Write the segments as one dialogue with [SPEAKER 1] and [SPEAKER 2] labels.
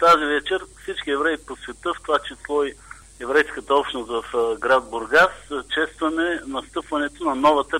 [SPEAKER 1] тази вечер всички евреи по света, в това число и еврейската общност в град Бургас, честваме настъпването на новата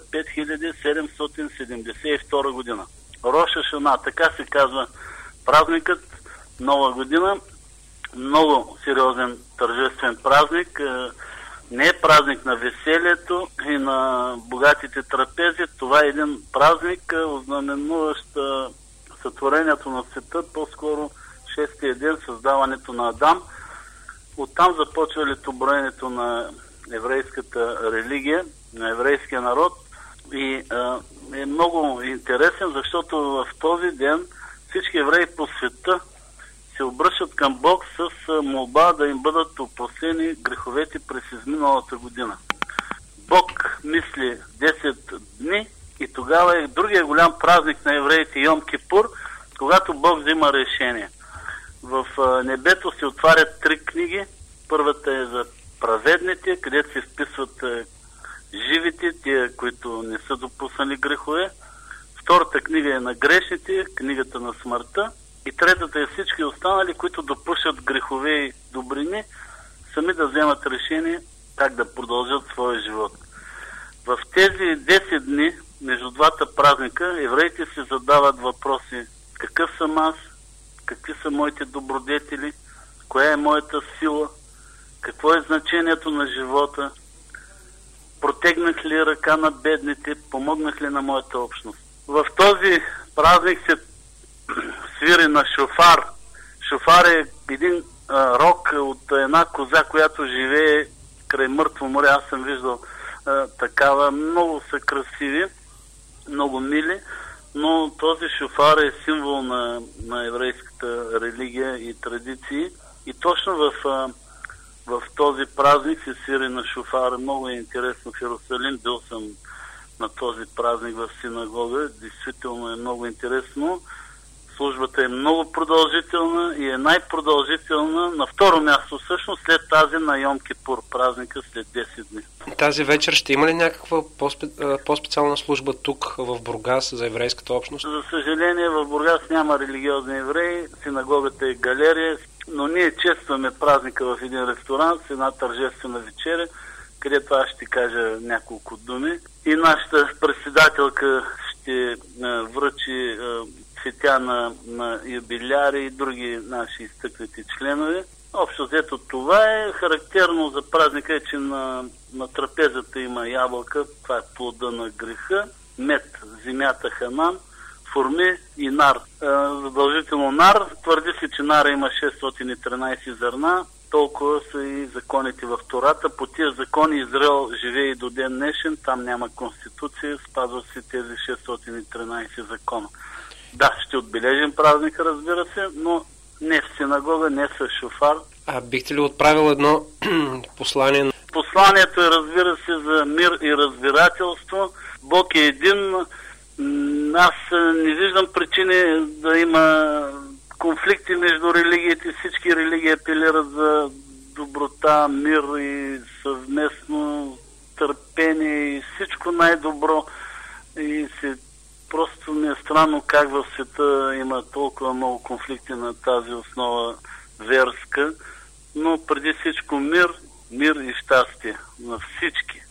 [SPEAKER 1] 5772 година. Рош ха-Шана, така се казва празникът, нова година. Много сериозен тържествен празник. Не е празник на веселието и на богатите трапези. Това е един празник, ознаменуващ сътворението на света, по-скоро шестия ден, създаването на Адам. Оттам започва летоброенето на еврейската религия, на еврейския народ. И е много интересен, защото в този ден всички евреи по света се обръщат към Бог с молба да им бъдат опростени греховете през изминалата година. Бог мисли 10 дни и тогава е другия голям празник на евреите Йом Кипур, когато Бог взима решение. В небето се отварят 3 книги. Първата е за праведните, където се вписват живите, тия, които не са допуснали грехове. Втората книга е на грешните, книгата на смъртта. И третата е всички останали, които допушат грехове и добрини, сами да вземат решение как да продължат своя живот. В тези 10 дни, между двата празника, евреите си задават въпроси: какъв съм аз, какви са моите добродетели, коя е моята сила, какво е значението на живота, протегнах ли ръка на бедните, помогнах ли на моята общност. В този празник се свири на шофар. Шофар е един рог от една коза, която живее край Мъртво море. Аз съм виждал такава. Много са красиви, много мили, но този шофар е символ на еврейската религия и традиции. И точно в този празник се свири на шофар. Много е интересно в Йерусалим. Бил съм на този празник в синагога. Действително е много интересно. Службата е много продължителна и е най-продължителна на второ място, всъщност след тази на Йом Кипур, празника след 10 дни.
[SPEAKER 2] Тази вечер ще има ли някаква по-специална служба тук в Бургас за еврейската общност?
[SPEAKER 1] За съжаление в Бургас няма религиозни евреи, синагогата е галерия, но ние честваме празника в един ресторант с една тържествена вечеря, където аз ще кажа няколко думи. И нашата председателка ще връчи цветя на юбиляри и други наши изтъкнати членове. Общо взето това е характерно за празника, че на трапезата има ябълка, това е плода на греха, мед, земята Ханан, форми и нар. Задължително нар. Твърди се, че нара има 613 зърна. Толкова са и законите в Тората. По тия закони Израел живее и до ден днешен. Там няма конституция. Спазват се тези 613 закона. Да, ще отбележим празника, разбира се, но не в синагога, не с шофар.
[SPEAKER 2] А бихте ли отправил едно послание?
[SPEAKER 1] Посланието е, разбира се, за мир и разбирателство. Бог е един. Аз не виждам причини да има конфликти между религиите. Всички религии апелират за доброта, мир и съвместно търпение и всичко най-добро. И просто ми е странно как в света има толкова много конфликти на тази основа верска, но преди всичко мир и щастие на всички.